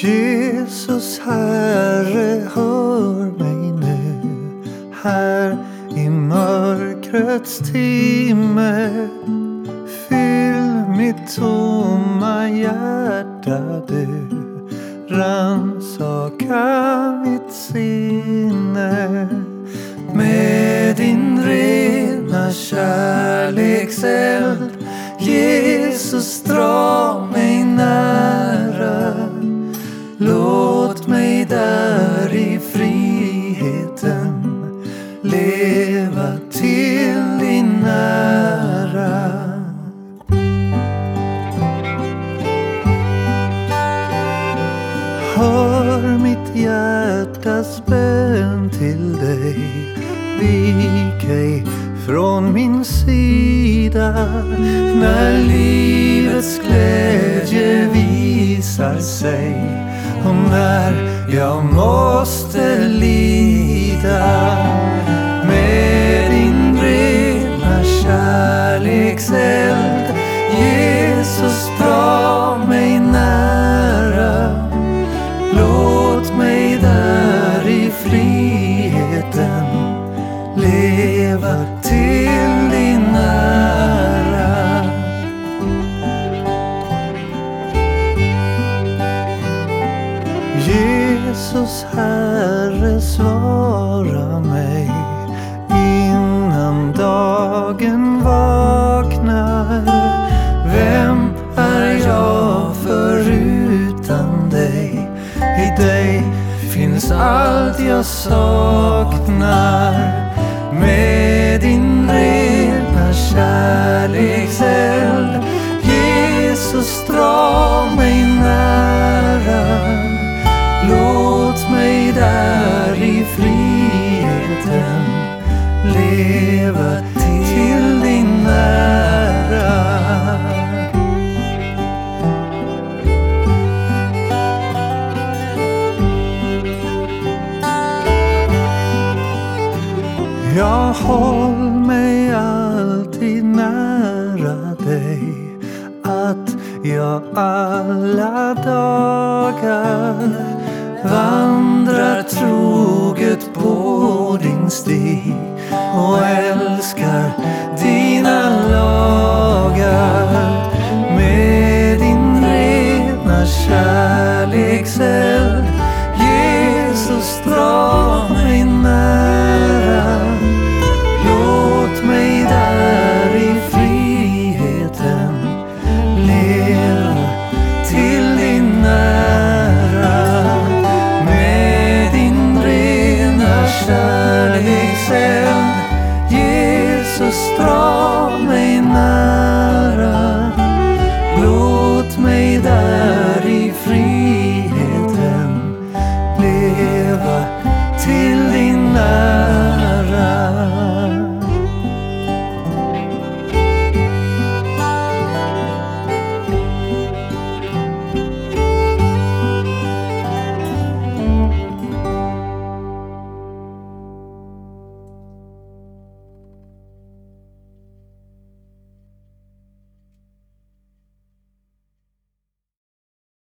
Jesus Herre, hör mig nu här i mörkrets timme. Fyll mitt tomma hjärta du, rannsaka mitt sinne. Med din rena kärlekseld, Jesus, dra mig nära. Låt mig där i friheten leva till din ära. Hör mitt hjärtas bön till dig, vik ej från min sida. När livets glädje visar sig och när jag måste lida. Med din rena kärlekseld, Jesus, dra mig nära. Låt mig där i friheten leva till din ära. Jesus Herre, svara mig innan dagen vaknar. Vem är jag förutan dig? I dig finns allt jag saknar. Med din rena kärlekseld, Jesus, dra mig nära. Låt mig där i friheten leva till din ära. Jag håll mig alltid nära dig, att jag alla dagar vandrar troget på din stig och älskar